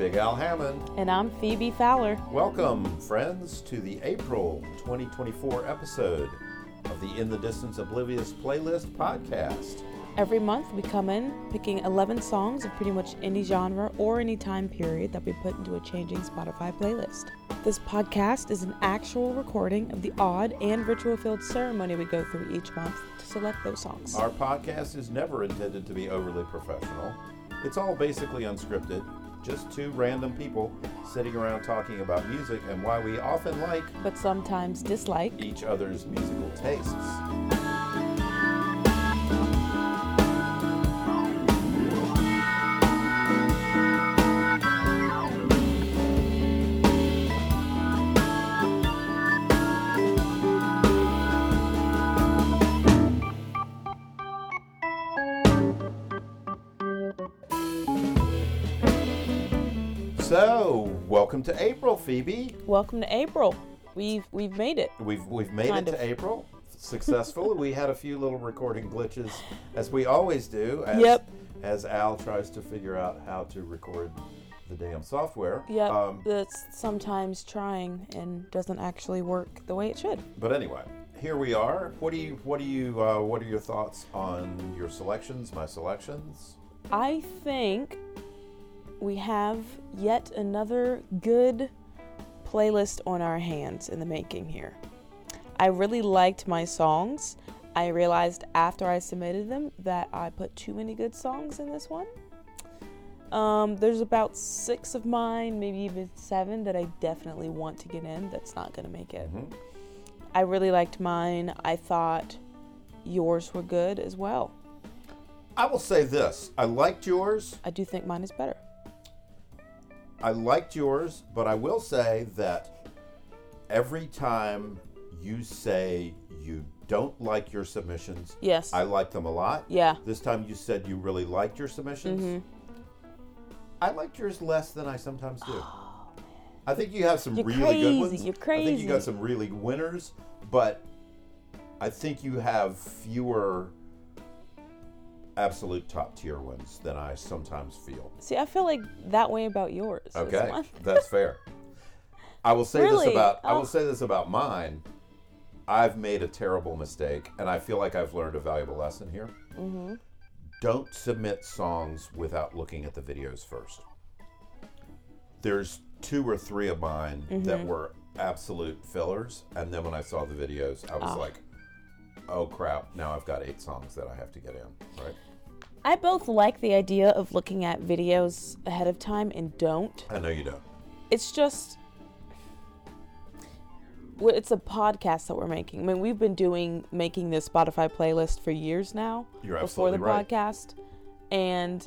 Big Al Hammond. And I'm Phoebe Fowler. Welcome, friends, to the April 2024 episode of the In the Distance Oblivious Playlist podcast. Every month we come in picking 11 songs of pretty much any genre or any time period that we put into a changing Spotify playlist. This podcast is an actual recording of the odd and ritual-filled ceremony we go through each month to select those songs. Our podcast is never intended to be overly professional. It's all basically unscripted, just two random people sitting around talking about music and why we often like, but sometimes dislike, each other's musical tastes. So, welcome to April, Phoebe. Welcome to April. We've made it. We've made it to April successfully. We had a few little recording glitches, as we always do. As Al tries to figure out how to record the damn software. That's sometimes trying and doesn't actually work the way it should. But anyway, here we are. What are your thoughts on your selections? My selections? I think we have yet another good playlist on our hands in the making here. I really liked my songs. I realized after I submitted them that I put too many good songs in this one. There's about 6 of mine, maybe even 7 that I definitely want to get in that's not going to make it. Mm-hmm. I really liked mine. I thought yours were good as well. I will say this. I liked yours. I do think mine is better. I liked yours, but I will say that every time you say you don't like your submissions, yes, I like them a lot. Yeah. This time you said you really liked your submissions. Mm-hmm. I liked yours less than I sometimes do. I think you have some You're really crazy. good ones. You're crazy. I think you got some really good winners, but I think you have fewer absolute top tier ones than I sometimes feel. See, I feel like that way about yours. Okay, that's fair. I will say Really? I will say this about mine. I've made a terrible mistake, and I feel like I've learned a valuable lesson here. Mm-hmm. Don't submit songs without looking at the videos first. There's 2 or 3 of mine that were absolute fillers, and then when I saw the videos, I was like, oh crap, now I've got 8 songs that I have to get in, right? I both like the idea of looking at videos ahead of time and don't. I know you don't. It's just, it's a podcast that we're making. I mean, we've been making this Spotify playlist for years now. You're before absolutely the right. podcast. And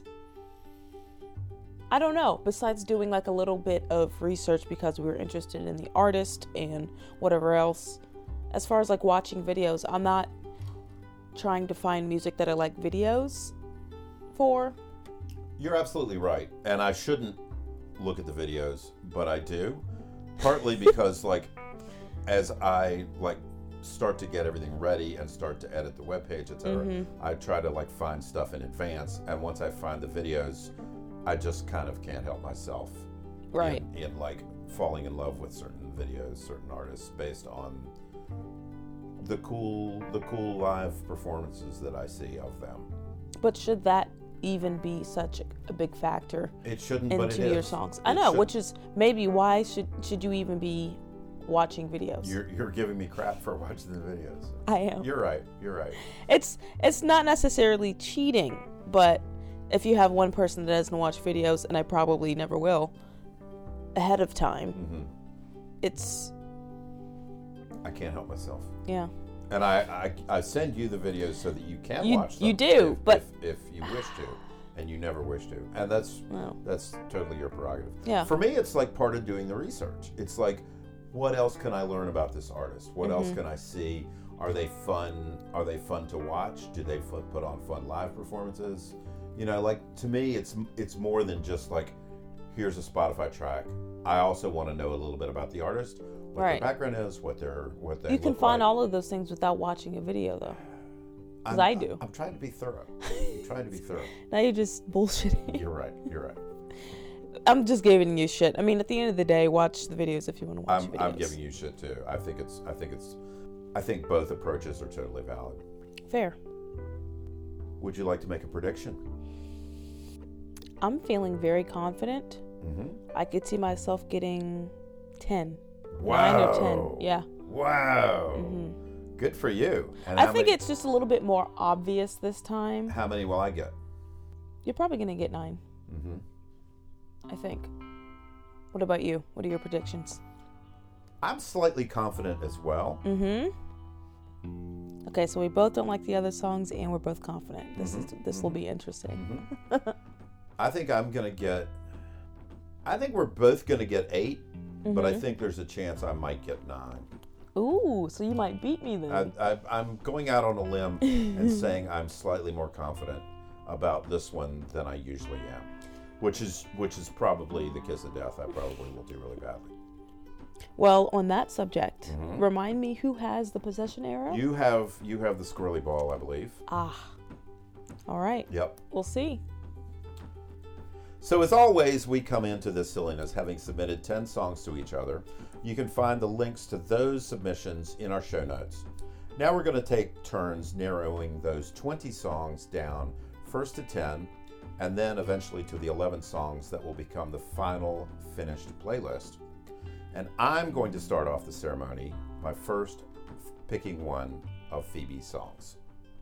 I don't know, besides doing like a little bit of research because we were interested in the artist and whatever else, as far as like watching videos, I'm not trying to find music that I like videos for. You're absolutely right. And I shouldn't look at the videos, but I do. Partly because like as I like start to get everything ready and start to edit the webpage, etc., I try to like find stuff in advance, and once I find the videos, I just kind of can't help myself. Right. In like falling in love with certain videos, certain artists based on the cool live performances that I see of them. But should that even be such a big factor? It shouldn't, into but it is. your songs? I know, which is maybe why should you even be watching videos? You're giving me crap for watching the videos. I am. You're right. It's not necessarily cheating, but if you have one person that doesn't watch videos, and I probably never will, ahead of time, it's... I can't help myself. Yeah. And I send you the videos so that you can watch them. You do, but if you wish to, and you never wish to, and that's totally your prerogative. Yeah. For me, it's like part of doing the research. It's like, what else can I learn about this artist? What else can I see? Are they fun? Are they fun to watch? Do they put on fun live performances? You know, like to me, it's more than just like, here's a Spotify track. I also want to know a little bit about the artist. What their background is, what they You can look find like. all of those things without watching a video, though. Because I do. I'm trying to be thorough. Now you're just bullshitting. You're right. I'm just giving you shit. I mean, at the end of the day, watch the videos if you want to watch videos. I'm giving you shit too. I think both approaches are totally valid. Fair. Would you like to make a prediction? I'm feeling very confident. Mm-hmm. I could see myself getting 10. Wow. 9 or 10. Yeah. Wow. Mm-hmm. Good for you. And I think it's just a little bit more obvious this time. How many will I get? You're probably going to get 9. Mm-hmm. I think. What about you? What are your predictions? I'm slightly confident as well. Mm-hmm. Okay, so we both don't like the other songs, and we're both confident. This will be interesting. Mm-hmm. I think we're both gonna get 8, but I think there's a chance I might get 9. Ooh, so you might beat me then. I'm going out on a limb and saying I'm slightly more confident about this one than I usually am, which is probably the kiss of death. I probably will do really badly. Well, on that subject, remind me who has the possession arrow? You have the squirrely ball, I believe. Ah. All right. Yep. We'll see. So as always, we come into this silliness having submitted 10 songs to each other. You can find the links to those submissions in our show notes. Now we're going to take turns narrowing those 20 songs down, first to 10, and then eventually to the 11 songs that will become the final finished playlist. And I'm going to start off the ceremony by first picking one of Phoebe's songs.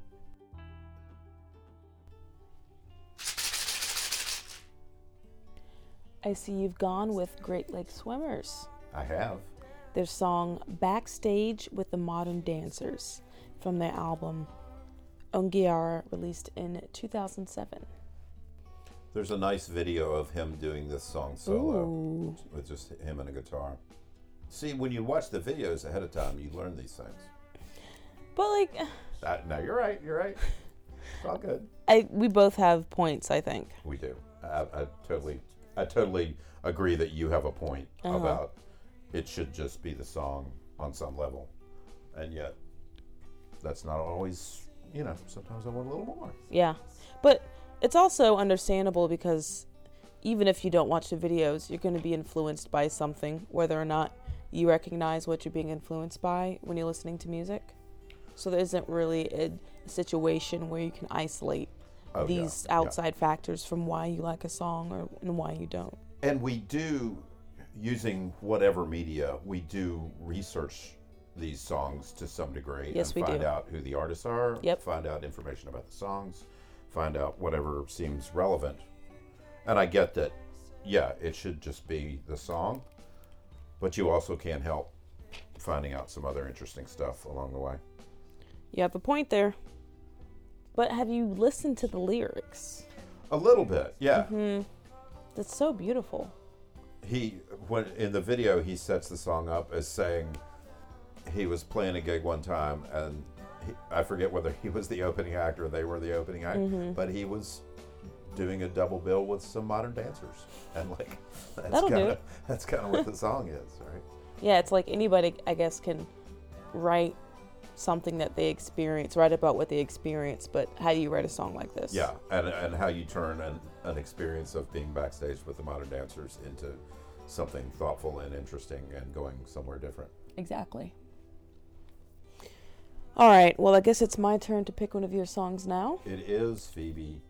I see you've gone with Great Lake Swimmers. I have. Their song Backstage with the Modern Dancers from their album Ongiara, released in 2007. There's a nice video of him doing this song solo. Ooh. With just him and a guitar. See, when you watch the videos ahead of time, you learn these things. But No, you're right. It's all good. we both have points, I think. We do. I totally agree that you have a point about it should just be the song on some level. And yet, that's not always, sometimes I want a little more. Yeah. But it's also understandable because even if you don't watch the videos, you're going to be influenced by something, whether or not you recognize what you're being influenced by when you're listening to music. So there isn't really a situation where you can isolate these outside factors from why you like a song and why you don't. And we do, using whatever media, we do research these songs to some degree. Yes, we do. Find out who the artists are, Yep. Find out information about the songs, find out whatever seems relevant. And I get that, it should just be the song, but you also can't help finding out some other interesting stuff along the way. You have a point there. But have you listened to the lyrics? A little bit, yeah. Mm-hmm. That's so beautiful. When in the video, he sets the song up as saying he was playing a gig one time, and I forget whether he was the opening act or they were the opening act, but he was doing a double bill with some modern dancers, and that's kind of what the song is, right? Yeah, it's like anybody, I guess, can write something that they experience, write about what they experience, but how do you write a song like this? Yeah, and how you turn an experience of being backstage with the modern dancers into something thoughtful and interesting and going somewhere different. Exactly. All right, well, I guess it's my turn to pick one of your songs now. It is, Phoebe.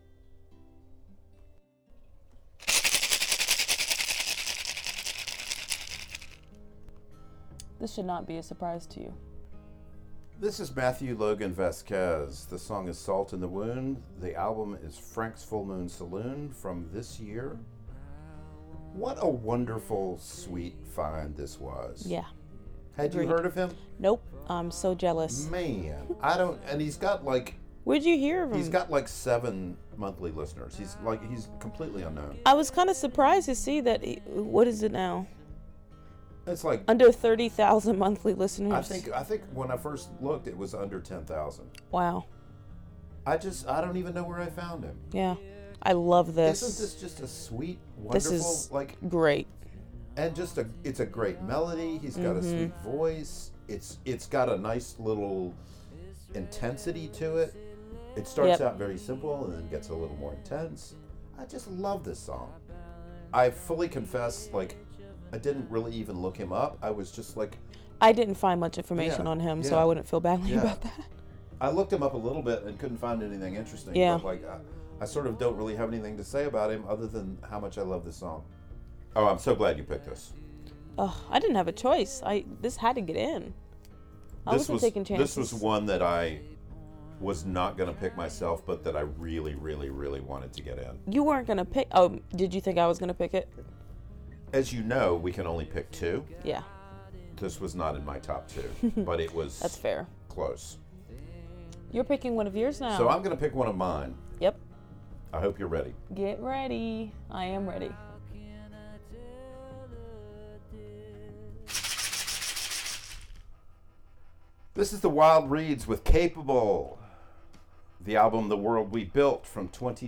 This should not be a surprise to you. This is Matthew Logan Vasquez. The song is Salt in the Wound. The album is Frank's Full Moon Saloon from this year. What a wonderful, sweet find this was. Yeah. Had you heard of him? Nope. I'm so jealous. Man, and he's got Where'd you hear of him? He's got 7 monthly listeners. He's completely unknown. I was kind of surprised to see that. What is it now? It's under 30,000 monthly listeners. I think when I first looked, it was under 10,000. Wow. I don't even know where I found him. Yeah, I love this. Isn't this just a sweet, wonderful, this is great, and it's a great melody. He's got a sweet voice. It's got a nice little intensity to it. It starts out very simple and then gets a little more intense. I just love this song. I fully confess, like, I didn't really even look him up. I was just like, I didn't find much information Yeah, on him, so yeah. I wouldn't feel badly Yeah. about that. I looked him up a little bit and couldn't find anything interesting. Yeah. But like, I sort of don't really have anything to say about him other than how much I love this song. Oh, I'm so glad you picked this. I didn't have a choice. This had to get in. I wasn't taking chances. This was one that I was not going to pick myself, but that I really, really, really wanted to get in. You weren't gonna pick. Oh, did you think I was gonna pick it? As you know, we can only pick two. Yeah, This was not in my top two, but it was that's fair. close. You're picking one of yours now. So I'm going to pick one of mine. Yep. I hope you're ready. Get ready. I am ready. This is the Wild Reeds with Capable, the album The World We Built from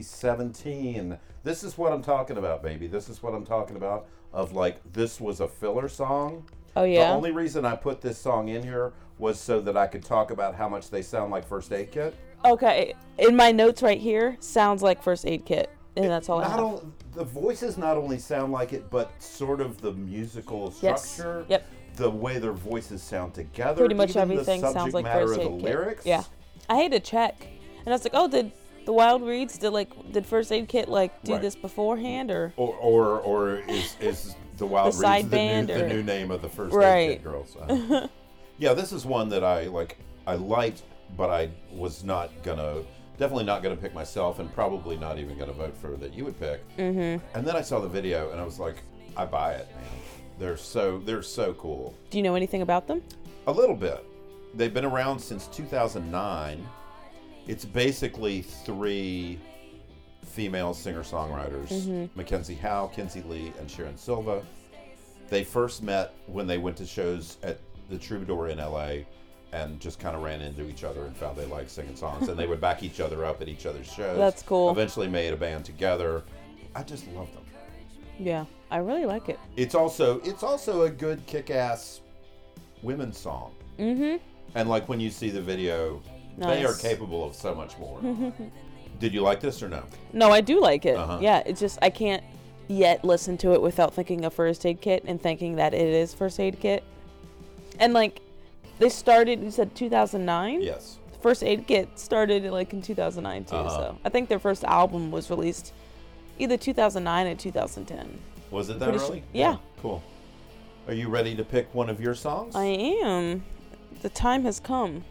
2017. This is what I'm talking about, baby. This is what I'm talking about of like, this was a filler song. Oh yeah. The only reason I put this song in here was so that I could talk about how much they sound like First Aid Kit. Okay. In my notes right here, sounds like First Aid Kit, and that's all I have. The voices not only sound like it, but sort of the musical structure. Yep. The way their voices sound together. Pretty much even everything the sounds like matter First of Aid the Kit. lyrics. Yeah. I had to check, and I was like, oh, did the Wild Reeds did First Aid Kit do Right. this beforehand or? Or is the Wild The Reeds side band the or- new name of the First Aid Right. Kit girls? Yeah, this is one that I liked, but I was definitely not gonna pick myself, and probably not even gonna vote for that you would pick. Mm-hmm. And then I saw the video, and I was like, I buy it, man. They're so cool. Do you know anything about them? A little bit. They've been around since 2009. It's basically three female singer-songwriters, Mackenzie Howe, Kinsey Lee, and Sharon Silva. They first met when they went to shows at the Troubadour in LA and just kind of ran into each other and found they liked singing songs. And they would back each other up at each other's shows. That's cool. Eventually made a band together. I just love them. Yeah, I really like it. It's also a good kick-ass women's song. Mm-hmm. And like when you see the video, they are Nice. capable of so much more. Did you like this or no? No, I do like it. Uh-huh. Yeah, it's just I can't yet listen to it without thinking of First Aid Kit and thinking that it is First Aid Kit. And they started, you said 2009? Yes. First Aid Kit started in 2009 too. Uh-huh. So I think their first album was released either 2009 or 2010. Was it that Pretty early? sure- yeah. Cool. Are you ready to pick one of your songs? I am. The time has come.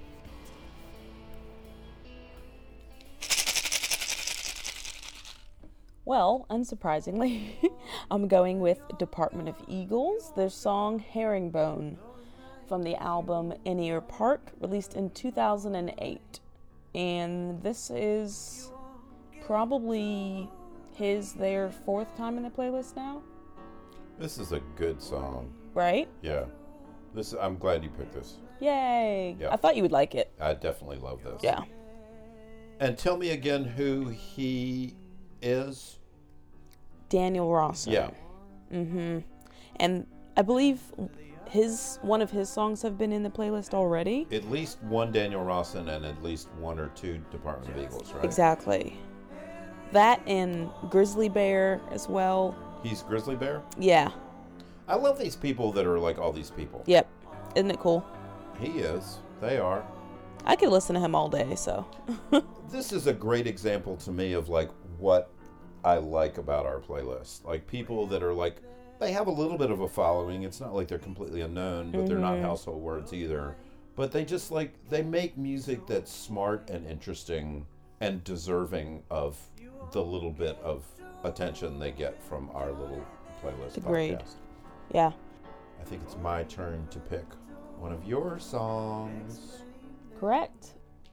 Well, unsurprisingly, I'm going with Department of Eagles, their song Herringbone, from the album In-Ear Park, released in 2008. And this is probably their fourth time in the playlist now, This is a good song. right? Yeah. I'm glad you picked this. Yay! Yeah. I thought you would like it. I definitely love this. Yeah. And tell me again who he is. Daniel Rawson. Yeah. Mm-hmm. And I believe one of his songs have been in the playlist already. At least one Daniel Rawson and at least one or two Department of Eagles, right? Exactly. That and Grizzly Bear as well. He's Grizzly Bear? Yeah. I love these people that are like all these people. Yep. Isn't it cool? He is. They are. I could listen to him all day, so. This is a great example to me of like what I like about our playlist. Like people that are like, they have a little bit of a following. It's not like they're completely unknown, but they're not household words either. But they just they make music that's smart and interesting and deserving of the little bit of attention they get from our little playlist Agreed. podcast. Yeah. I think it's my turn to pick one of your songs. Correct.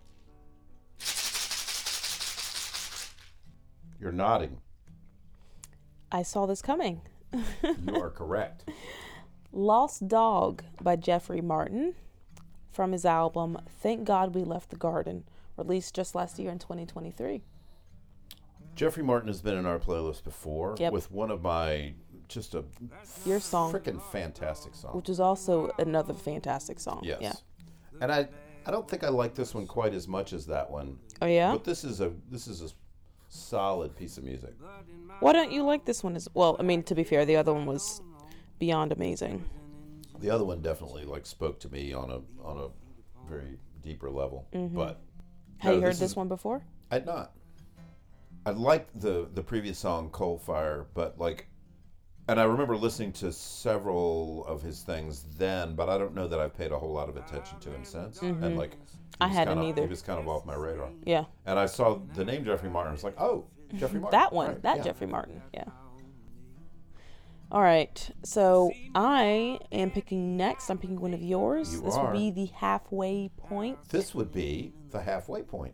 You're nodding. I saw this coming. You are correct. Lost Dog by Jeffrey Martin from his album Thank God We Left the Garden, released just last year in 2023. Jeffrey Martin has been in our playlist before Yep. with one of my Your song, freaking fantastic songs. which is also another fantastic song. Yes. Yeah. And I don't think I like this one quite as much as that one. Oh yeah. But this is Solid piece of music. Why don't you like this one as well? I mean, to be fair, the other one was beyond amazing. The other one definitely like spoke to me on a very deeper level. But Have you heard this one before? I'd not. I liked the previous song, Coal Fire, but like, and I remember listening to several of his things then, but I don't know that I've paid a whole lot of attention to him since. And like, I hadn't either. He was kind of off my radar. Yeah. And I saw the name Jeffrey Martin. I was like, oh, Jeffrey Martin. That one. Right, Jeffrey Martin. Yeah. All right. So I am picking next. I'm picking one of yours. You this are. will be the halfway point. This would be the halfway point.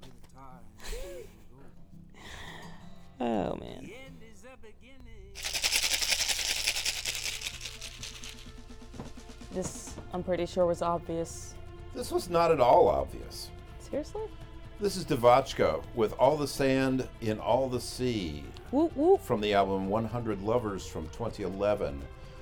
Oh, man. This, I'm pretty sure, was obvious. This was not at all obvious. Seriously? This is Devachko with All the Sand in All the Sea Whoop, whoop. from the album 100 Lovers from 2011.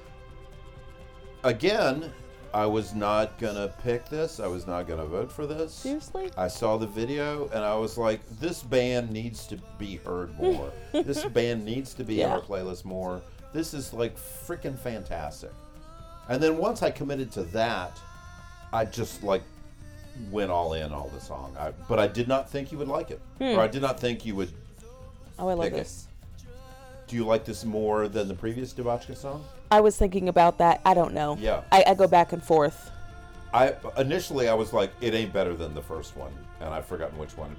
Again, I was not going to pick this. I was not going to vote for this. Seriously? I saw the video and I was like, this band needs to be heard more. This band needs to be in our playlist more. This is like freaking fantastic. And then once I committed to that, I just like went all in all the song. But I did not think you would like it. Or I did not think you would. Oh, I love pick this. Do you like this more than the previous Devachka song? I was thinking about that. I don't know. Yeah. I go back and forth. Initially I was like, it ain't better than the first one, and I've forgotten which one.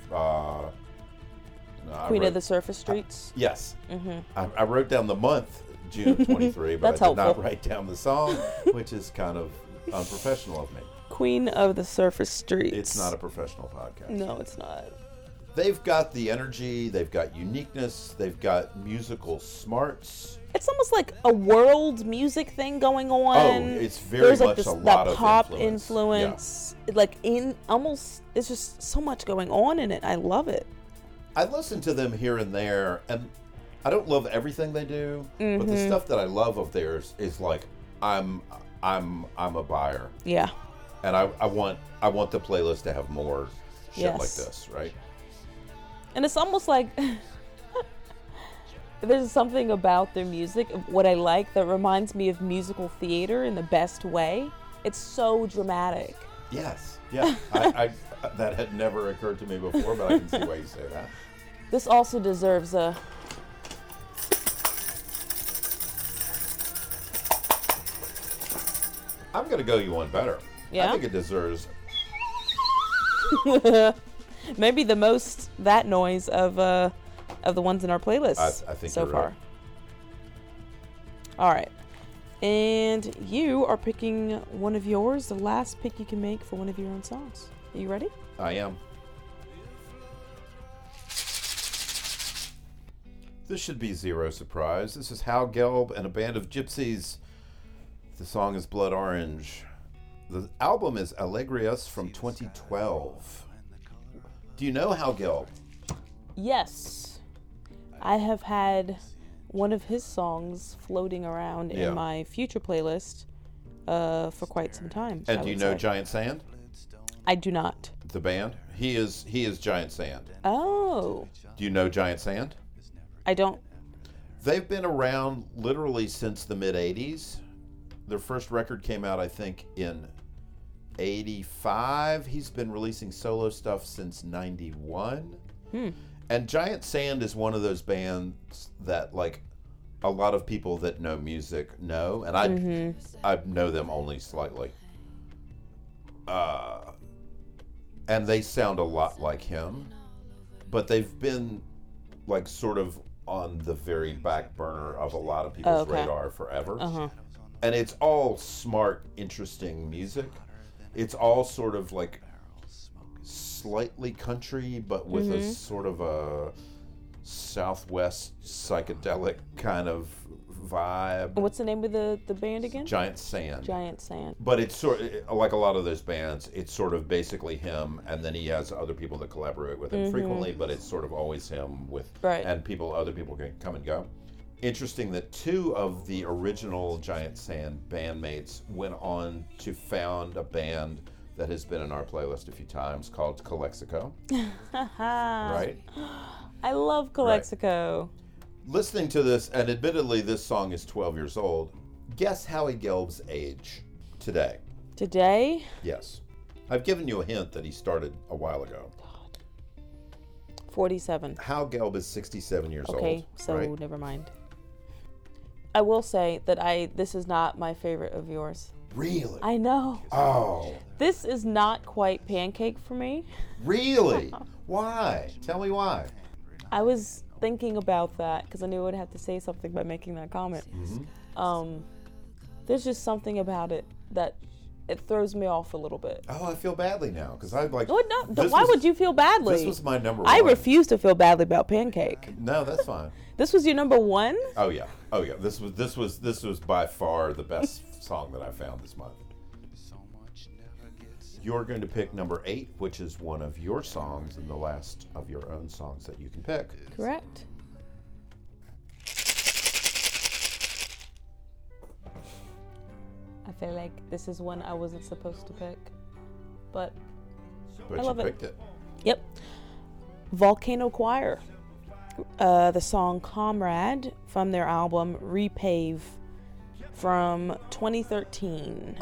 Queen of the Surface Streets. Yes. I wrote down the month, June of 23, but That's I did not helpful. write down the song, which is kind of unprofessional of me. Queen of the Surface Streets. It's not a professional podcast. No, it's not. They've got the energy, they've got uniqueness, they've got musical smarts. It's almost like a world music thing going on. Oh, it's very There's like much this, a lot that of pop influence. Like in almost, it's just so much going on in it. I love it. I listen to them here and there, and I don't love everything they do, but the stuff that I love of theirs is like I'm a buyer, Yeah. and I want the playlist to have more shit Yes. like this, right? And it's almost like there's something about their music, what I like, that reminds me of musical theater in the best way. It's so dramatic. Yes, yeah. I that had never occurred to me before, but I can see why you say that. This also deserves a... I'm gonna go you one better. Yeah? I think it deserves. Maybe the most that noise of the ones in our playlist I think so you're far. right. All right. And you are picking one of yours, the last pick you can make for one of your own songs. Are you ready? I am. This should be zero surprise. This is Hal Gelb and a band of gypsies. The song is Blood Orange. The album is Alegrias from 2012. Do you know Hal Gelb? Yes. I have had one of his songs floating around Yeah. in my future playlist for quite some time. And I do you would know say. Giant Sand, I do not. the band? He is Giant Sand. Oh. Do you know Giant Sand? I don't. They've been around literally since the mid-'80s. Their first record came out, I think, in 85. He's been releasing solo stuff since 91. And Giant Sand is one of those bands that, like, a lot of people that know music know, and I know them only slightly. And they sound a lot like him, but they've been, like, sort of on the very back burner of a lot of people's radar forever. And it's all smart, interesting music. It's all sort of like slightly country, but with a sort of a Southwest psychedelic kind of vibe. What's the name of the band again? Giant Sand. Giant Sand. But it's sort of, like a lot of those bands, it's sort of basically him, and then he has other people that collaborate with him frequently, but it's sort of always him with, Right. and other people can come and go. Interesting that two of the original Giant Sand bandmates went on to found a band that has been in our playlist a few times called Calexico. Right? I love Calexico. Listening to this, and admittedly this song is 12 years old, guess Howie Gelb's age today. Today? Yes. I've given you a hint that he started a while ago. 47. Howie Gelb is 67 years old. Okay, so right? never mind. I will say that this is not my favorite of yours. Really? I know. Oh. This is not quite Pancake for me. Really? Why? Tell me why. I was thinking about that because I knew I would have to say something by making that comment. Mm-hmm. There's just something about it that it throws me off a little bit. Oh, I feel badly now because I like. No, why would you feel badly? This was my number one. I refuse to feel badly about Pancake. No, that's fine. This was your number one? Oh yeah. This was by far the best song that I found this month. You're going to pick number 8, which is one of your songs and the last of your own songs that you can pick. Correct. I feel like this is one I wasn't supposed to pick, but I love you picked it. Yep. Volcano Choir. The song Comrade from their album Repave from 2013.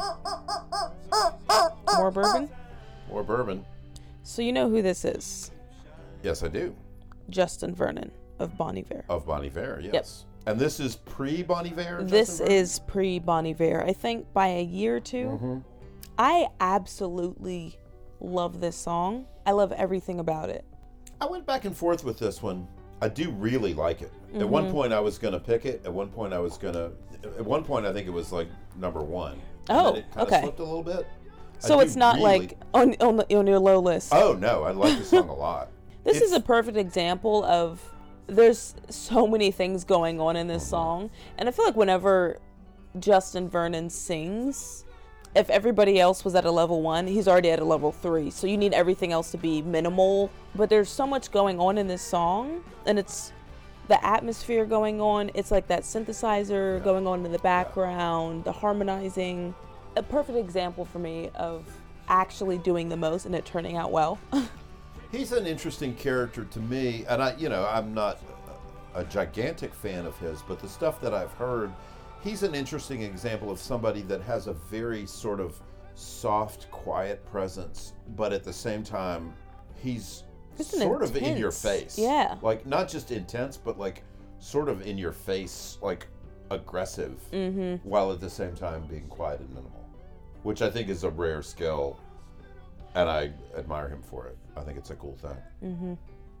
More bourbon? More bourbon. So you know who this is? Yes, I do. Justin Vernon of Bon Iver. Of Bon Iver, yes. Yep. And this is pre-Bon Iver? This is pre-Bon Iver, I think by a year or two. Mm-hmm. I absolutely love this song. I love everything about it. I went back and forth with this one. I do really like it. Mm-hmm. At one point I was going to pick it. At one point I think it was like number 1. Oh, and then it kind okay. of slipped a little bit. So it's not like on your low list. Oh no, I like the song a lot. This is a perfect example of there's so many things going on in this song, and I feel like whenever Justin Vernon sings, if everybody else was at a level 1, he's already at a level 3. So you need everything else to be minimal. But there's so much going on in this song, and it's the atmosphere going on. It's like that synthesizer going on in the background, the harmonizing. A perfect example for me of actually doing the most and it turning out well. He's an interesting character to me, and I'm not a gigantic fan of his, but the stuff that I've heard, he's an interesting example of somebody that has a very sort of soft, quiet presence, but at the same time, he's sort of in your face. Yeah. Like, not just intense, but like sort of in your face, like aggressive, while at the same time being quiet and minimal, which I think is a rare skill, and I admire him for it. I think it's a cool thing. Mm-hmm.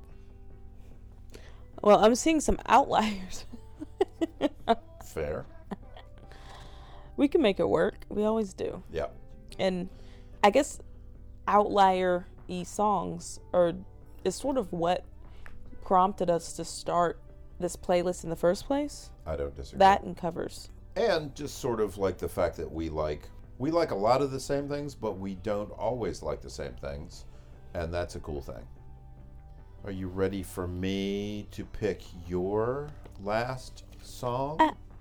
Well, I'm seeing some outliers. Fair. We can make it work. We always do. Yeah. And I guess outlier-y songs is sort of what prompted us to start this playlist in the first place. I don't disagree. That and covers. And just sort of like the fact that we like a lot of the same things, but we don't always like the same things. And that's a cool thing. Are you ready for me to pick your last song?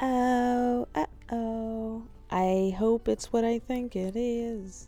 Uh-oh. I hope it's what I think it is.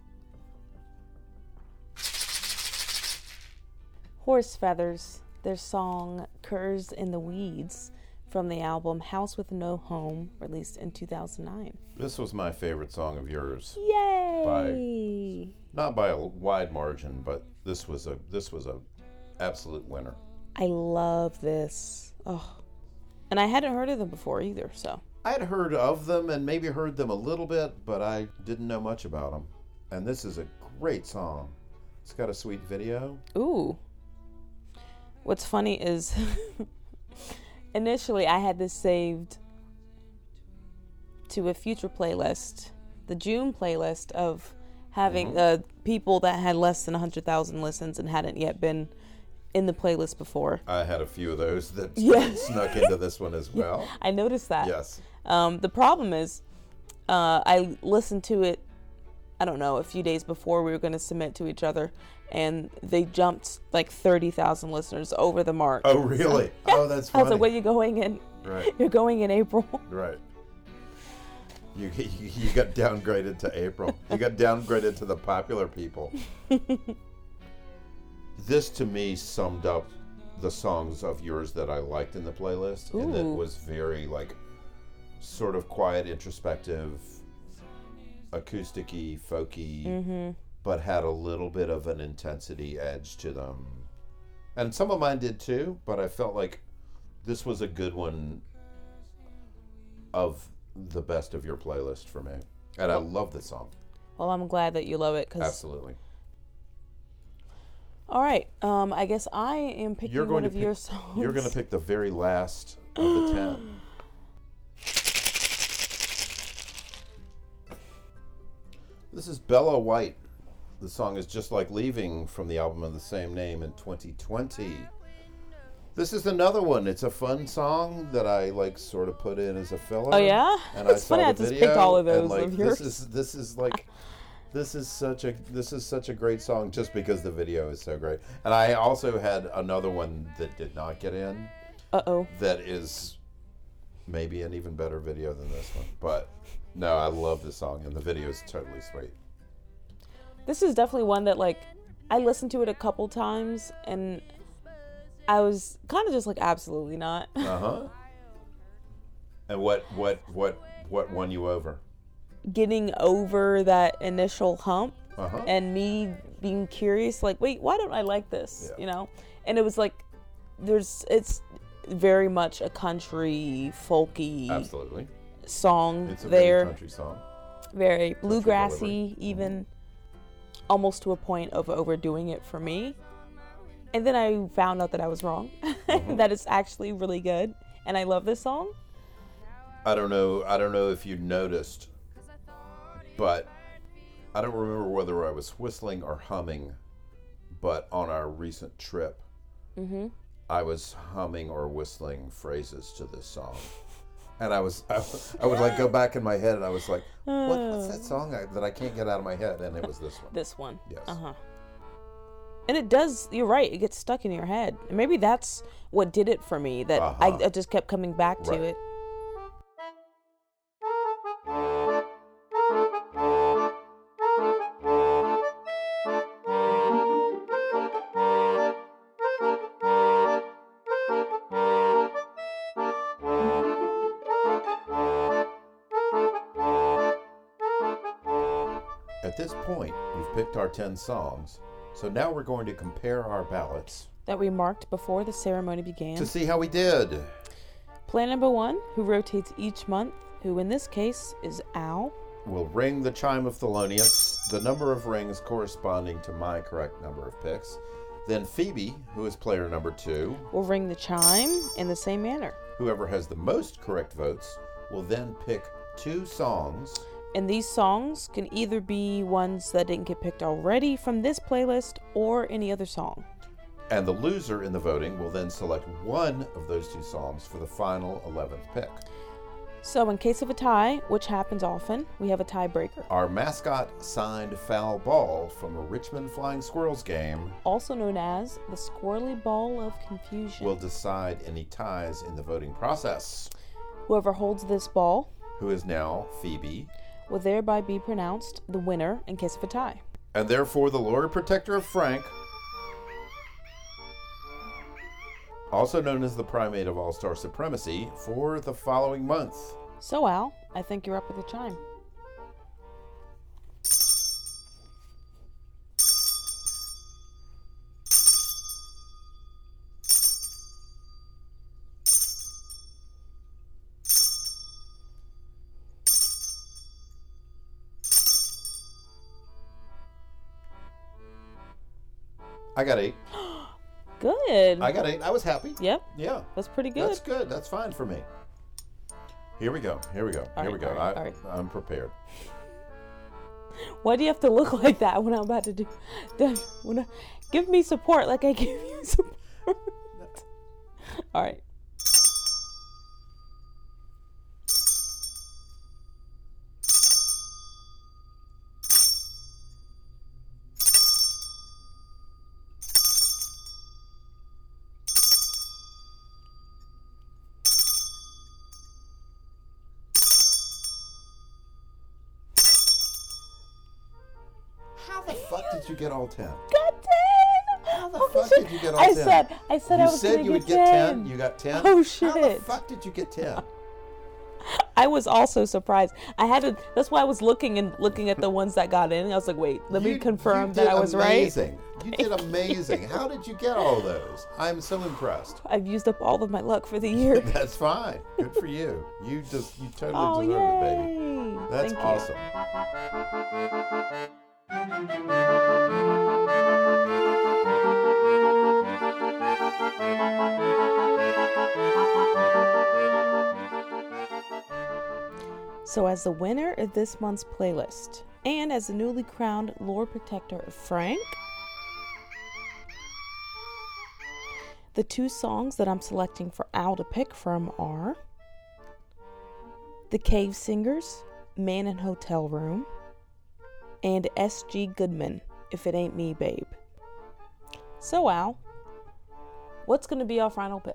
Horse Feathers, their song Curs in the Weeds from the album House with No Home, released in 2009. This was my favorite song of yours. Yay! Not by a wide margin, but this was a absolute winner. I love this. Oh. And I hadn't heard of them before either, so. I had heard of them and maybe heard them a little bit, but I didn't know much about them. And this is a great song. It's got a sweet video. Ooh. What's funny is initially I had this saved to a future playlist, the June playlist of having people that had less than 100,000 listens and hadn't yet been in the playlist before. I had a few of those that Yeah. snuck into this one as well. I noticed that. Yes. The problem is I listened to it, I don't know, a few days before we were going to submit to each other, and they jumped like 30,000 listeners over the mark. Oh, really? So, yeah. Oh, that's funny. I was like, what are you going in? Right. You're going in April. Right. You got downgraded to April. You got downgraded to the popular people. This, to me, summed up the songs of yours that I liked in the playlist, and that Ooh. was very like sort of quiet, introspective, acousticy, folky, but had a little bit of an intensity edge to them. And some of mine did too, but I felt like this was a good one of the best of your playlist for me. And I love this song. Well, I'm glad that you love it. Absolutely. All right. I guess I am picking one of your songs. You're going to pick the very last of the 10. This is Bella White. The song is Just Like Leaving from the album of the same name in 2020. This is another one. It's a fun song that I like sort of put in as a filler. Oh yeah, And it's I saw funny. the I just video, picked all of and those like of yours. this is such a great song just because the video is so great. And I also had another one that did not get in. Uh-oh. That is maybe an even better video than this one. But no, I love this song and the video is totally sweet. This is definitely one that like I listened to it a couple times and I was kind of just like absolutely not. Uh-huh. And what won you over? Getting over that initial hump Uh-huh. and me being curious like, wait, why don't I like this? Yeah. You know? And it was like it's very much a country folky Absolutely. song It's a there. very country song. Very bluegrassy, delivery. even almost to a point of overdoing it for me. And then I found out that I was wrong. That it's actually really good, and I love this song. I don't know if you noticed, but I don't remember whether I was whistling or humming, but on our recent trip, I was humming or whistling phrases to this song. And I would like go back in my head and I was like, what's that song that I can't get out of my head? And it was this one. This one. Yes. And it does, you're right, it gets stuck in your head. And maybe that's what did it for me, that I just kept coming back to Right. it. At this point, we've picked our 10 songs, so now we're going to compare our ballots That we marked before the ceremony began. to see how we did. Plan number 1, who rotates each month, who in this case is Al. We'll ring the chime of Thelonious, the number of rings corresponding to my correct number of picks. Then Phoebe, who is player number 2. Will ring the chime in the same manner. Whoever has the most correct votes will then pick 2 songs. And these songs can either be ones that didn't get picked already from this playlist or any other song. And the loser in the voting will then select one of those 2 songs for the final 11th pick. So in case of a tie, which happens often, we have a tiebreaker. Our mascot signed foul ball from a Richmond Flying Squirrels game Also known as the Squirrely Ball of Confusion. will decide any ties in the voting process. Whoever holds this ball Who is now Phoebe, will thereby be pronounced the winner in case of a tie. and therefore the Lord Protector of Frank, also known as the Primate of All-Star Supremacy, for the following month. So Al, I think you're up with the chime. I got 8. Good. I got 8. I was happy. Yep, Yeah. that's pretty good. That's good. That's fine for me. Here we go. Here we go. All Here right, we go. all right. I'm prepared. Why do you have to look like that when I'm about to do? Give me support like I give you support. All right. How the fuck did you get all 10? Got 10. How the fuck did you get all 10? I said I was said gonna you would get get 10. 10. You got 10. Oh shit! How the fuck did you get 10? I was also surprised. I had to. That's why I was looking at the ones that got in. I was like, wait, let me confirm that I was amazing. right. You did amazing. How did you get all those? I'm so impressed. I've used up all of my luck for the year. That's fine. Good for you. You totally Oh, deserve yay. it, baby. That's Thank you. awesome. So, as the winner of this month's playlist, and as the newly crowned Lord Protector of Frank, the two songs that I'm selecting for Al to pick from are The Cave Singers, Man in Hotel Room, and S.G. Goodman, If It Ain't Me, Babe. So, Al, what's going to be our final pick?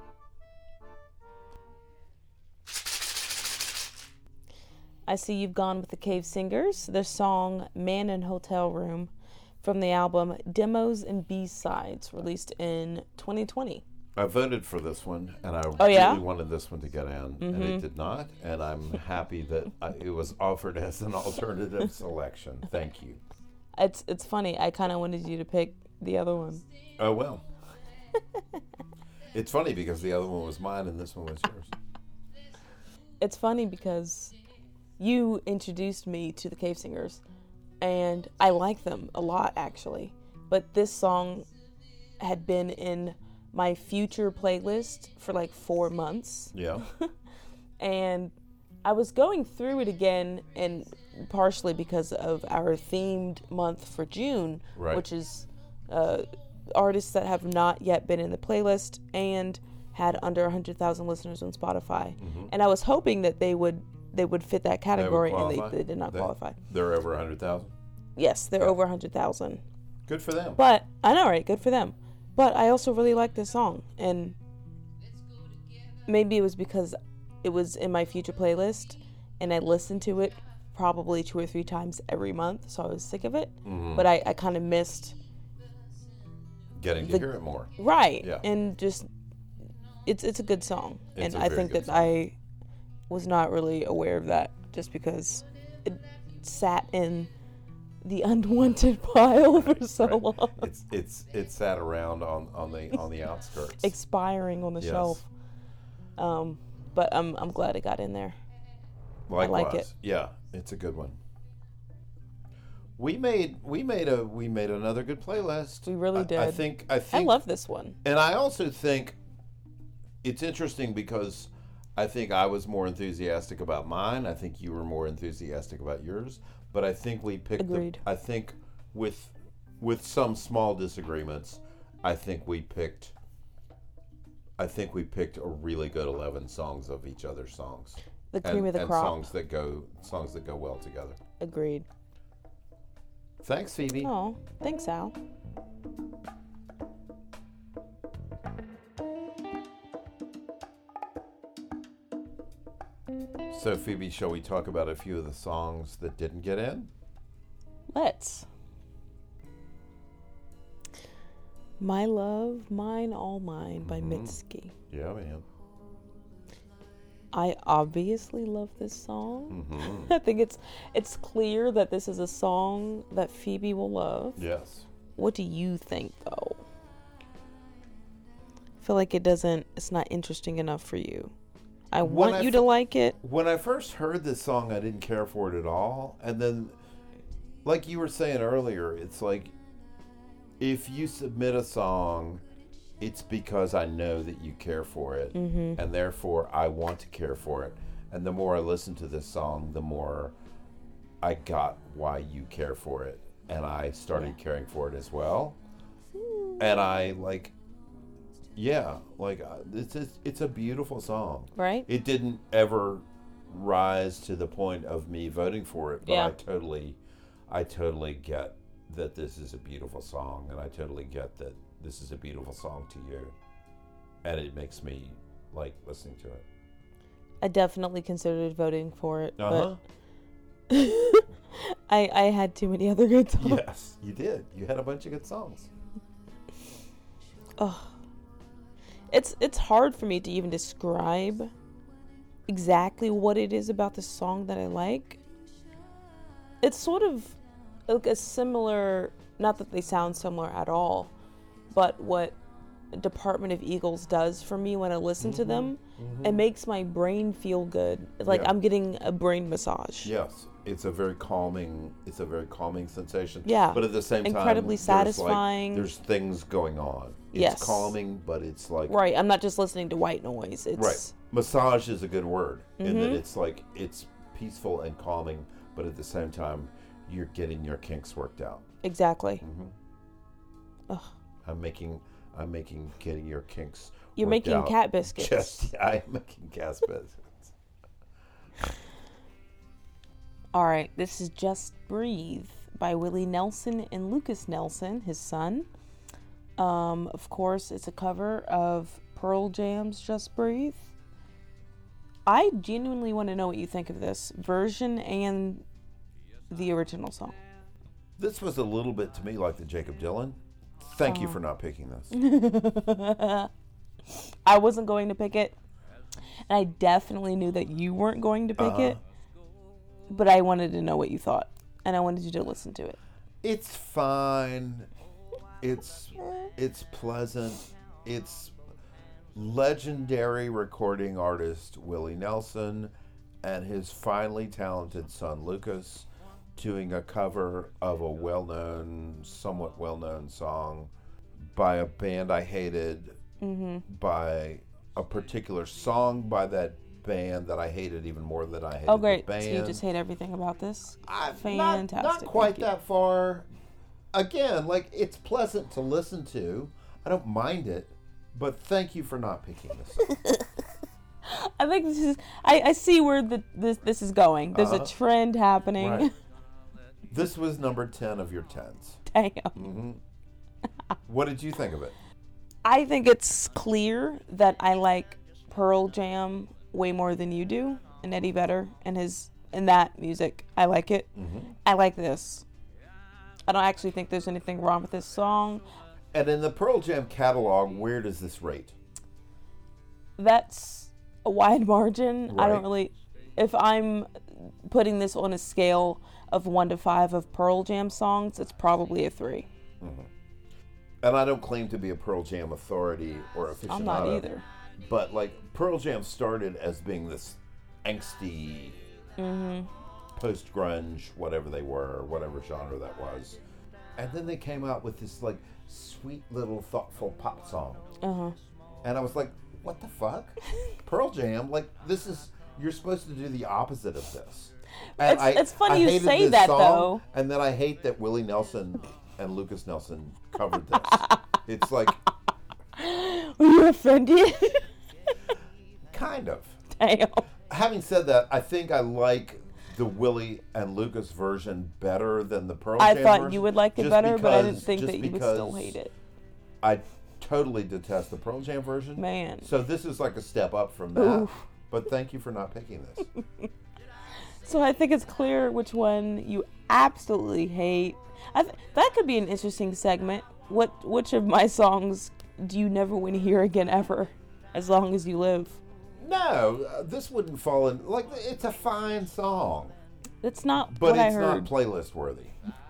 I see you've gone with the Cave Singers, their song Man in Hotel Room from the album Demos and B-Sides, released in 2020. I voted for this one, and I really wanted this one to get in, and it did not, and I'm happy that it was offered as an alternative selection. Thank you. It's funny. I kind of wanted you to pick the other one. Oh, well. It's funny because the other one was mine and this one was yours. It's funny because you introduced me to the Cave Singers, and I like them a lot, actually. But this song had been in my future playlist for like 4 months. Yeah. And I was going through it again, and partially because of our themed month for June, right, which is artists that have not yet been in the playlist and had under 100,000 listeners on Spotify. Mm-hmm. And I was hoping that they would fit that category, and they did not qualify. They're over 100,000? Yes, they're over 100,000. Good for them. But, I know, right? Good for them. But I also really like this song, and maybe it was because it was in my future playlist, and I listened to it probably 2 or 3 times every month, so I was sick of it. Mm-hmm. But I kind of missed getting to hear it more. Right. Yeah. And just, it's a good song. It's and I think that I was not really aware of that just because it sat in the unwanted pile for so long. It's sat around on the outskirts, expiring on the shelf. But I'm glad it got in there. Likewise. I like it. Yeah, it's a good one. We made another good playlist. We really did. I think I love this one. And I also think it's interesting because I think I was more enthusiastic about mine. I think you were more enthusiastic about yours. But I think we picked Agreed. I think with some small disagreements, I think we picked a really good 11 songs of each other's songs. The cream of the crop. Songs that go well together. Agreed. Thanks, Phoebe. Oh, thanks, Al. So, Phoebe, shall we talk about a few of the songs that didn't get in? Let's. My Love, Mine, All Mine by Mitski. Yeah, man. I obviously love this song. Mm-hmm. I think it's clear that this is a song that Phoebe will love. Yes. What do you think, though? I feel like it's not interesting enough for you. I want you to like it. When I first heard this song, I didn't care for it at all. And then, like you were saying earlier, it's like, if you submit a song, it's because I know that you care for it. Mm-hmm. And therefore, I want to care for it. And the more I listened to this song, the more I got why you care for it. And I started caring for it as well. And I, it's a beautiful song. Right? It didn't ever rise to the point of me voting for it, but yeah. I totally get that this is a beautiful song, and I totally get that this is a beautiful song to you, and it makes me like listening to it. I definitely considered voting for it, but I had too many other good songs. Yes, you did. You had a bunch of good songs. It's hard for me to even describe exactly what it is about the song that I like. It's sort of like a similar, not that they sound similar at all, but what Department of Eagles does for me when I listen to them, it makes my brain feel good. Like I'm getting a brain massage. Yes, it's a very calming sensation. Yeah, but at the same time, incredibly satisfying. There's things going on. It's Yes. calming, but it's like Right, I'm not just listening to white noise. It's right. Massage is a good word, in that it's like it's peaceful and calming, but at the same time, you're getting your kinks worked out. Exactly. I'm making getting your kinks. You're worked making out. cat biscuits. I'm making cat biscuits. All right, this is Just Breathe by Willie Nelson and Lucas Nelson, his son. Of course, it's a cover of Pearl Jam's Just Breathe. I genuinely want to know what you think of this version and the original song. This was a little bit to me like the Jacob Dylan. Thank you for not picking this. I wasn't going to pick it, and I definitely knew that you weren't going to pick it, but I wanted to know what you thought, and I wanted you to listen to it. It's fine. It's pleasant. It's legendary recording artist Willie Nelson and his finely talented son Lucas doing a cover of a somewhat well-known song by a band I hated, by a particular song by that band that I hated even more than I hated Oh, great. the band. So you just hate everything about this? Fantastic. Not quite that far. Again, like, it's pleasant to listen to. I don't mind it, but thank you for not picking this up. I think this is... I see where this is going. There's a trend happening. Right. This was number 10 of your 10s. Damn. What did you think of it? I think it's clear that I like Pearl Jam way more than you do, and Eddie Vedder and that music. I like it. I like this. I don't actually think there's anything wrong with this song. And in the Pearl Jam catalog, where does this rate? That's a wide margin. Right. I don't really... If I'm putting this on a scale of 1 to 5 of Pearl Jam songs, it's probably a 3. And I don't claim to be a Pearl Jam authority or aficionado. I'm not either. But, like, Pearl Jam started as being this angsty, post-grunge, whatever they were, whatever genre that was. And then they came out with this, like, sweet little thoughtful pop song. And I was like, what the fuck? Pearl Jam? Like, this is... You're supposed to do the opposite of this. And It's funny I you hated say this that, song, though. And then I hate that Willie Nelson and Lucas Nelson covered this. It's like... Were you offended? Kind of. Damn. Having said that, I think I like the Willie and Lucas version better than the Pearl I Jam thought version, you would like it just better, but I didn't because- think just that you would because still hate it. I totally detest the Pearl Jam version. Man. So this is like a step up from that. Oof. But thank you for not picking this. So I think it's clear which one you absolutely hate. That could be an interesting segment. Which of my songs do you never want to hear again ever, as long as you live? No, this wouldn't fall in. Like, it's a fine song, That's not but what I it's not heard. playlist worthy.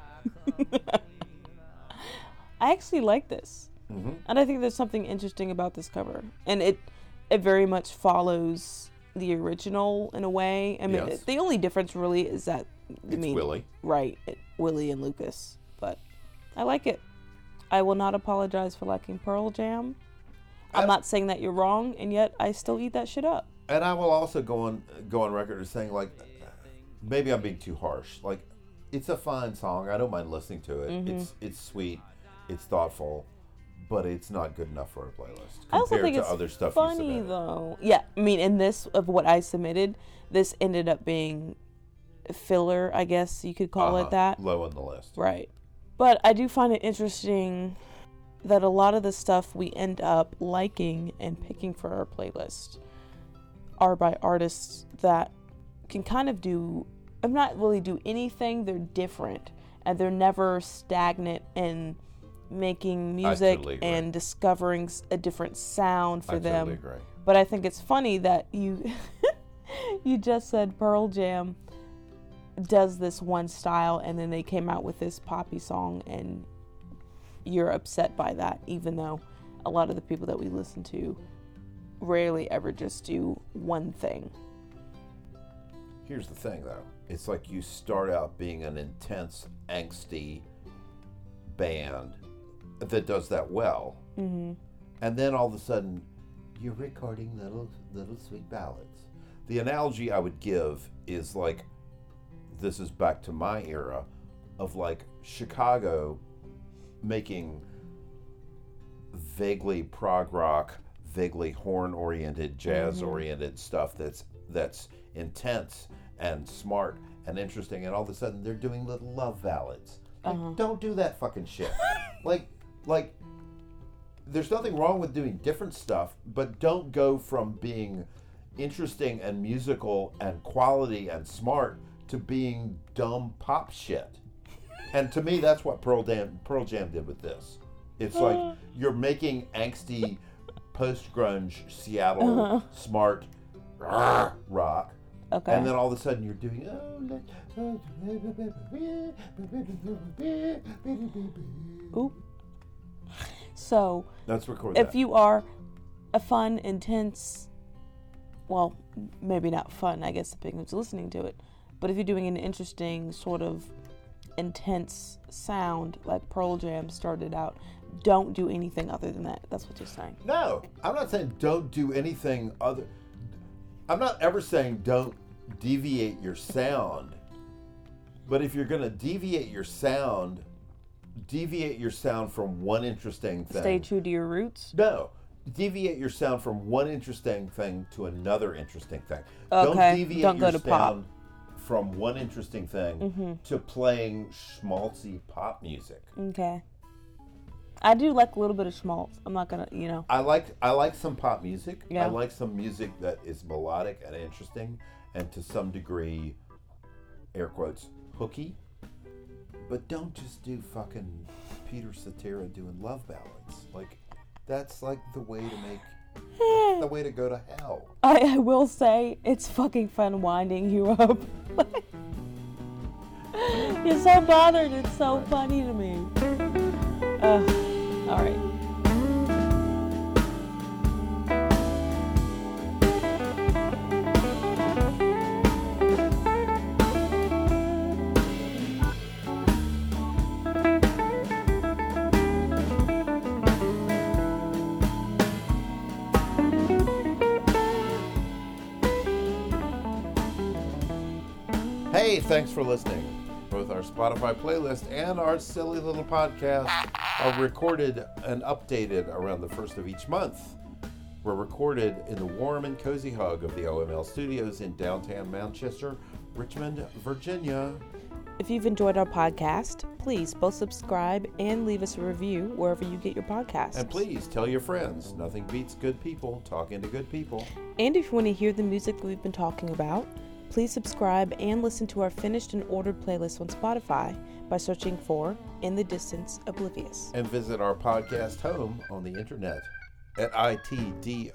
I actually like this, and I think there's something interesting about this cover, and it very much follows the original in a way. I mean, Yes. the only difference really is that It's Willie. right? Willie and Lucas, but I like it. I will not apologize for liking Pearl Jam. I'm not saying that you're wrong, and yet I still eat that shit up. And I will also go on record as saying, like, maybe I'm being too harsh. Like, it's a fine song. I don't mind listening to it. It's sweet. It's thoughtful. But it's not good enough for a playlist I also compared think to it's other stuff you funny submitted. though. Yeah, I mean, in this of what I submitted, this ended up being filler, I guess you could call it that. Low on the list. Right. But I do find it interesting that a lot of the stuff we end up liking and picking for our playlist are by artists that can kind of not really do anything. They're different, and they're never stagnant in making music totally agree. and discovering a different sound for I them. totally agree. But I think it's funny that you you just said Pearl Jam does this one style and then they came out with this poppy song and you're upset by that, even though a lot of the people that we listen to rarely ever just do one thing. Here's the thing, though. It's like you start out being an intense, angsty band that does that well. Mm-hmm. And then all of a sudden, you're recording little sweet ballads. The analogy I would give is like, this is back to my era of like Chicago making vaguely prog rock, vaguely horn-oriented, jazz-oriented stuff that's intense and smart and interesting, and all of a sudden they're doing little love ballads. Like, don't do that fucking shit. like, there's nothing wrong with doing different stuff, but don't go from being interesting and musical and quality and smart to being dumb pop shit. And to me, that's what Pearl Jam did with this. It's like you're making angsty post-grunge Seattle smart rock. Okay. And then all of a sudden you're doing Oop. So let's record if that. you are a fun, intense, well, maybe not fun, I guess depending who's listening to it, but if you're doing an interesting sort of intense sound like Pearl Jam started out, don't do anything other than that. That's what you're saying. No, I'm not saying don't do anything other. I'm not ever saying don't deviate your sound. But if you're going to deviate your sound from one interesting thing. Stay true to your roots? No. Deviate your sound from one interesting thing to another interesting thing. Okay. Don't deviate Don't go your to sound from one interesting thing to playing schmaltzy pop music. Okay. I do like a little bit of schmaltz. I'm not gonna, I like some pop music. Yeah. I like some music that is melodic and interesting, and to some degree, air quotes, hooky. But don't just do fucking Peter Cetera doing love ballads. Like, that's like the way to make. That's the way to go to hell. I will say it's fucking fun winding you up. You're so bothered. It's so funny to me. All right. Hey, thanks for listening. Both our Spotify playlist and our silly little podcast are recorded and updated around the first of each month. We're recorded in the warm and cozy hug of the OML studios in downtown Manchester, Richmond, Virginia. If you've enjoyed our podcast, please both subscribe and leave us a review wherever you get your podcasts. And please tell your friends. Nothing beats good people talking to good people. And if you want to hear the music that we've been talking about, please subscribe and listen to our finished and ordered playlist on Spotify by searching for In the Distance Oblivious. And visit our podcast home on the internet at itdo.name.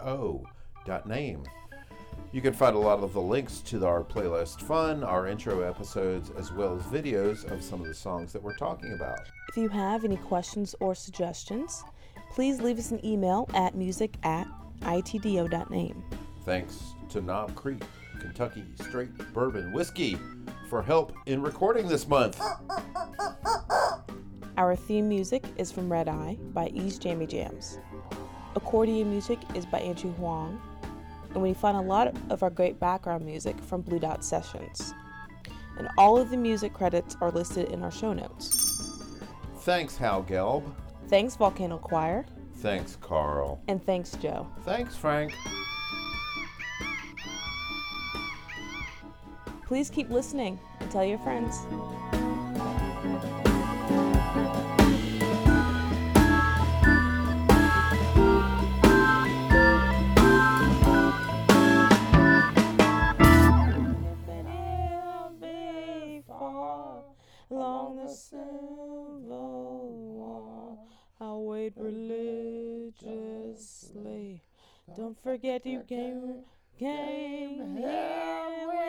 You can find a lot of the links to our playlist fun, our intro episodes, as well as videos of some of the songs that we're talking about. If you have any questions or suggestions, please leave us an email at music@itdo.name. Thanks to Knob Creek Kentucky Straight Bourbon Whiskey for help in recording this month. Our theme music is from Red Eye by Ease Jammy Jams. Accordion music is by Andrew Huang. And we find a lot of our great background music from Blue Dot Sessions. And all of the music credits are listed in our show notes. Thanks, Hal Gelb. Thanks, Volcano Choir. Thanks, Carl. And thanks, Joe. Thanks, Frank. Please keep listening and tell your friends. Along the silver wall, prayed religiously. Don't forget you came here